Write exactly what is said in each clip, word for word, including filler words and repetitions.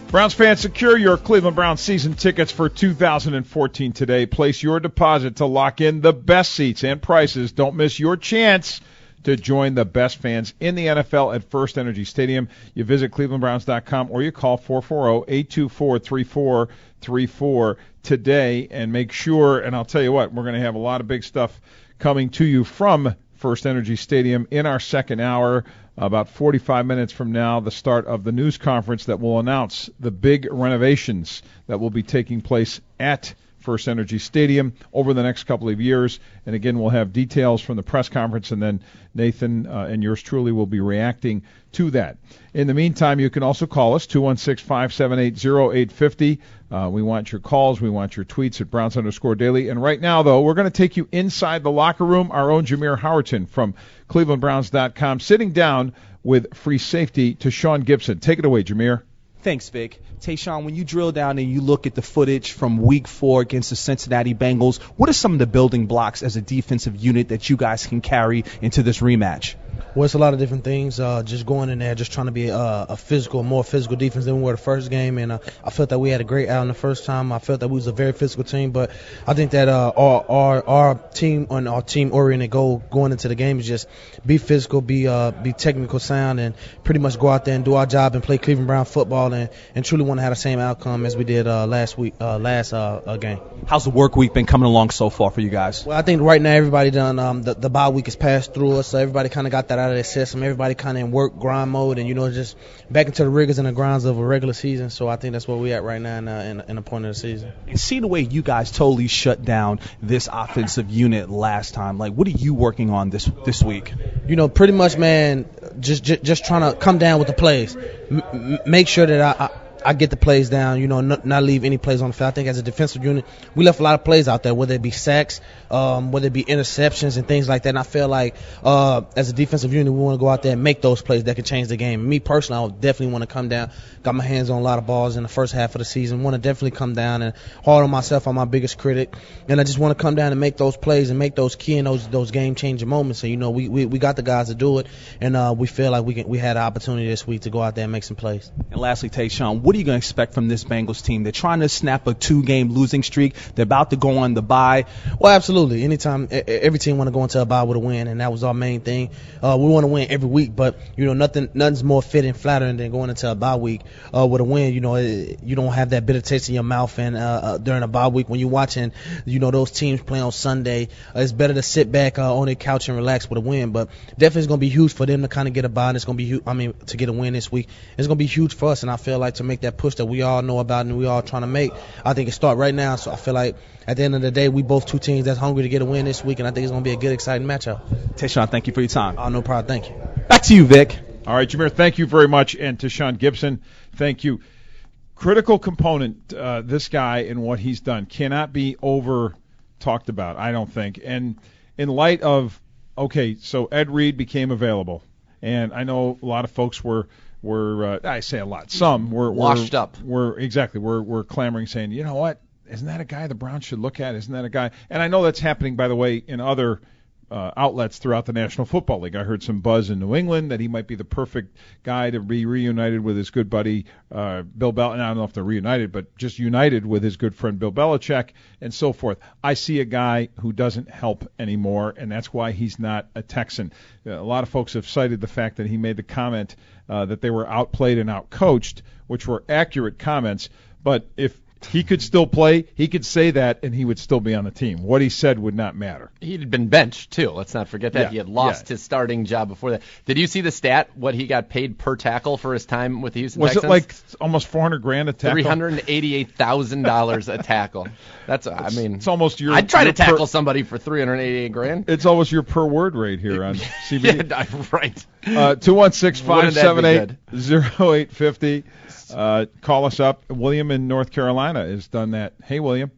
Browns fans, secure your Cleveland Browns season tickets for two thousand fourteen today. Place your deposit to lock in the best seats and prices. Don't miss your chance to join the best fans in the N F L at First Energy Stadium. You visit cleveland browns dot com or you call four four zero, eight two four, three four three four today and make sure, and I'll tell you what, we're going to have a lot of big stuff coming to you from First Energy Stadium in our second hour. About forty-five minutes from now, the start of the news conference that will announce the big renovations that will be taking place at First Energy Stadium over the next couple of years. And again, we'll have details from the press conference, and then Nathan uh, and yours truly will be reacting to that. In the meantime, you can also call us, two one six, five seven eight, zero eight five zero. Uh, we want your calls. We want your tweets at Browns underscore daily. And right now, though, we're going to take you inside the locker room. Our own Jameer Howerton from cleveland browns dot com sitting down with free safety to Sean Gibson. Take it away, Jameer. Thanks, Vic. Tayshaun, when you drill down and you look at the footage from week four against the Cincinnati Bengals, what are some of the building blocks as a defensive unit that you guys can carry into this rematch? Well, it's a lot of different things. Uh, just going in there, just trying to be a, a physical, more physical defense than we were the first game. And uh, I felt that we had a great out in the first time. I felt that we was a very physical team. But I think that uh, our, our our team and our team-oriented goal going into the game is just be physical, be uh, be technical sound, and pretty much go out there and do our job and play Cleveland Brown football and, and truly want to have the same outcome as we did uh, last week, uh, last uh, uh, game. How's the work week been coming along so far for you guys? Well, I think right now everybody done um, the, the bye week has passed through us, so everybody kind of got that out of their system. Everybody kind of in work grind mode, and you know, just back into the rigors and the grinds of a regular season. So I think that's where we at right now in, uh, in, in the point of the season. And see the way you guys totally shut down this offensive unit last time. Like, what are you working on this this week? You know, pretty much, man, just just, just trying to come down with the plays. M- m- make sure that I. I I get the plays down, you know, not, not leave any plays on the field. I think as a defensive unit, we left a lot of plays out there, whether it be sacks, um, whether it be interceptions and things like that. And I feel like uh, as a defensive unit, we want to go out there and make those plays that could change the game. Me personally, I would definitely want to come down. Got my hands on a lot of balls in the first half of the season. Want to definitely come down and hard on myself. I'm my biggest critic, and I just want to come down and make those plays and make those key and those those game changing moments. And you know, we, we we got the guys to do it, and uh, we feel like we can we had an opportunity this week to go out there and make some plays. And lastly, Tayshaun, what are you going to expect from this Bengals team? They're trying to snap a two-game losing streak. They're about to go on the bye. Well, absolutely. Anytime, every team want to go into a bye with a win, and that was our main thing. Uh, we want to win every week, but you know, nothing, nothing's more fitting, flattering than going into a bye week uh, with a win. You know, it, you don't have that bitter taste in your mouth, and uh, uh, during a bye week when you're watching, you know, those teams play on Sunday, uh, it's better to sit back uh, on their couch and relax with a win. But definitely, it's going to be huge for them to kind of get a bye. And it's going to be, huge, I mean, to get a win this week. It's going to be huge for us, and I feel like to make that push that we all know about and we all trying to make, I think it start right now. So I feel like at the end of the day, we both two teams that's hungry to get a win this week, and I think it's going to be a good, exciting matchup. Tayshaun, thank you for your time. Oh, no problem. Thank you. Back to you, Vic. All right, Jameer, thank you very much. And to Sean Gibson, thank you. Critical component, uh, this guy and what he's done cannot be over talked about, I don't think. And in light of, okay, so Ed Reed became available, and I know a lot of folks were – We're, uh, I say a lot, some were washed were, up. We're exactly, we're, we're clamoring, saying, you know what, isn't that a guy the Browns should look at? Isn't that a guy? And I know that's happening, by the way, in other uh, outlets throughout the National Football League. I heard some buzz in New England that he might be the perfect guy to be reunited with his good buddy uh, Bill Belichick. I don't know if they're reunited, but just united with his good friend Bill Belichick and so forth. I see a guy who doesn't help anymore, and that's why he's not a Texan. Uh, a lot of folks have cited the fact that he made the comment uh, that they were outplayed and outcoached, which were accurate comments, but if he could still play, he could say that, and he would still be on the team. What he said would not matter. He'd been benched, too. Let's not forget that. Yeah, he had lost yeah. his starting job before that. Did you see the stat, what he got paid per tackle for his time with the Houston Was Texans? it like almost four hundred grand a tackle? three hundred eighty-eight thousand dollars a tackle. That's, I mean, it's almost your. I'd try your to tackle per, somebody for three hundred eighty-eight grand. It's almost your per word rate here on C B D. Yeah, right. Uh, two one six, five seven eight, zero eight five zero. Uh, call us up. William in North Carolina has done that. Hey, William.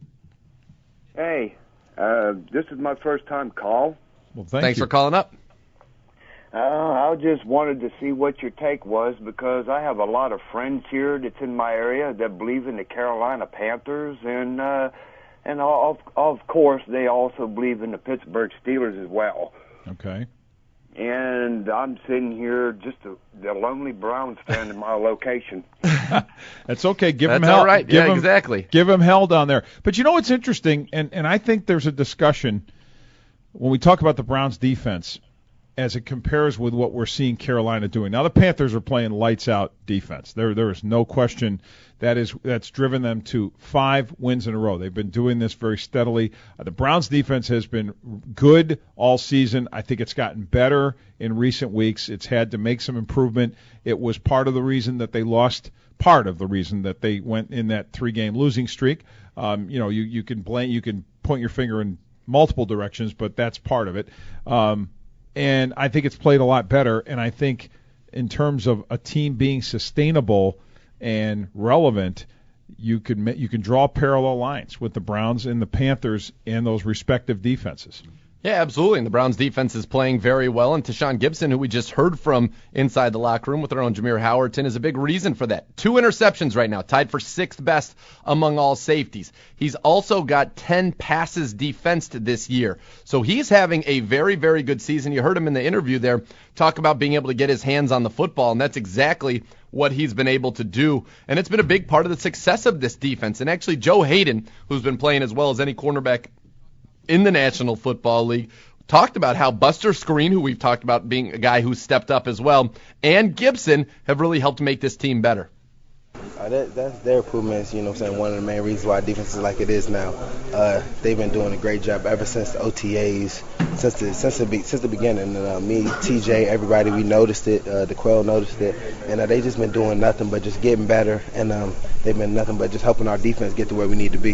Hey, uh, this is my first time call. Well, thank Thanks you. for calling up. Uh, I just wanted to see what your take was because I have a lot of friends here that's in my area that believe in the Carolina Panthers, and uh, and of, of course they also believe in the Pittsburgh Steelers as well. Okay. and I'm sitting here just a, the lonely Browns fan in my location. That's okay. Give That's him hell. all right. Give Yeah, him, exactly. Give him hell down there. But you know what's interesting, and, and I think there's a discussion when we talk about the Browns defense as it compares with what we're seeing Carolina doing. Now the Panthers are playing lights out defense. There there is no question that is that's driven them to five wins in a row. They've been doing this very steadily. Uh, the Browns defense has been good all season. I think it's gotten better in recent weeks. It's had to make some improvement. It was part of the reason that they lost part of the reason that they went in that three-game losing streak. Um, you know, you you can blame you can point your finger in multiple directions, but that's part of it. Um, And I think it's played a lot better. And I think in terms of a team being sustainable and relevant, you can you can draw parallel lines with the Browns and the Panthers and those respective defenses. Yeah, absolutely. And the Browns defense is playing very well. And Tashawn Gibson, who we just heard from inside the locker room with our own Jameer Howerton, is a big reason for that. Two interceptions right now, tied for sixth best among all safeties. He's also got ten passes defensed this year. So he's having a very, very good season. You heard him in the interview there talk about being able to get his hands on the football, and that's exactly what he's been able to do. And it's been a big part of the success of this defense. And actually, Joe Hayden, who's been playing as well as any cornerback in the National Football League, talked about how Buster Skrine, who we've talked about being a guy who's stepped up as well, and Gibson have really helped make this team better. Uh, that, that's their improvements, you know what I'm saying, one of the main reasons why defense is like it is now. Uh, they've been doing a great job ever since the O T As, since the since the, since the beginning. And, uh, me, T J, everybody, we noticed it. Uh, DeQuell noticed it. And uh, they just been doing nothing but just getting better. And um, they've been nothing but just helping our defense get to where we need to be.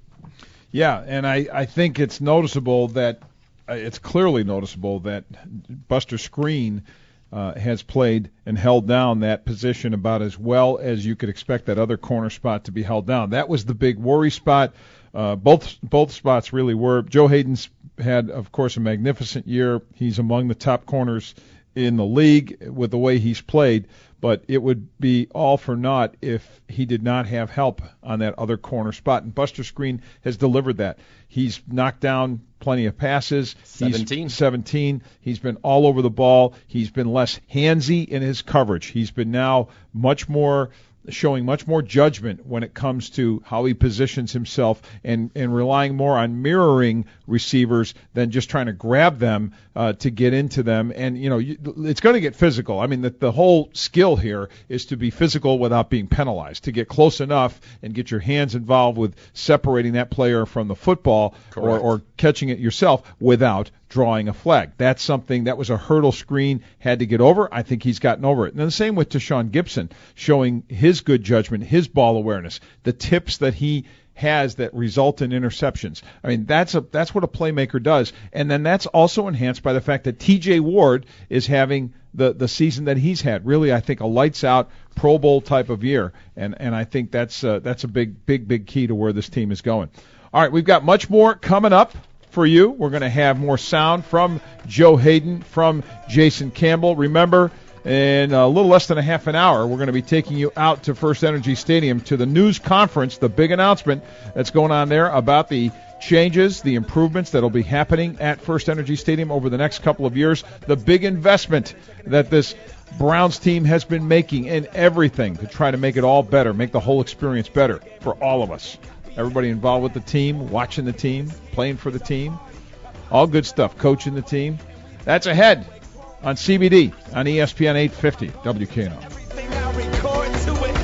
Yeah, and I, I think it's noticeable that uh, it's clearly noticeable that Buster Skrine uh, has played and held down that position about as well as you could expect that other corner spot to be held down. That was the big worry spot. Uh, both both spots really were. Joe Hayden's had, of course, a magnificent year. He's among the top corners in the league with the way he's played, but it would be all for naught if he did not have help on that other corner spot. And Buster Skrine has delivered that. He's knocked down plenty of passes. seventeen. He's seventeen. He's been all over the ball. He's been less handsy in his coverage. He's been now much more showing much more judgment when it comes to how he positions himself and, and relying more on mirroring receivers than just trying to grab them uh, to get into them. And, you know, you, it's going to get physical. I mean, the, the whole skill here is to be physical without being penalized, to get close enough and get your hands involved with separating that player from the football or, or catching it yourself without drawing a flag. That's something that was a hurdle Skrine had to get over. I think he's gotten over it. And the same with Tashawn Gibson, showing his good judgment, his ball awareness, the tips that he has that result in interceptions. I mean, that's a that's what a playmaker does. And then that's also enhanced by the fact that T J Ward is having the, the season that he's had. Really, I think a lights out Pro Bowl type of year. And and I think that's uh, that's a big big big key to where this team is going. All right, we've got much more coming up for you. We're going to have more sound from Joe Hayden, from Jason Campbell. Remember, in a little less than a half an hour, we're going to be taking you out to First Energy Stadium to the news conference, the big announcement that's going on there about the changes, the improvements that will be happening at First Energy Stadium over the next couple of years, the big investment that this Browns team has been making in everything to try to make it all better, make the whole experience better for all of us. Everybody involved with the team, watching the team, playing for the team. All good stuff, coaching the team. That's ahead on C B D on E S P N eight fifty W K N O.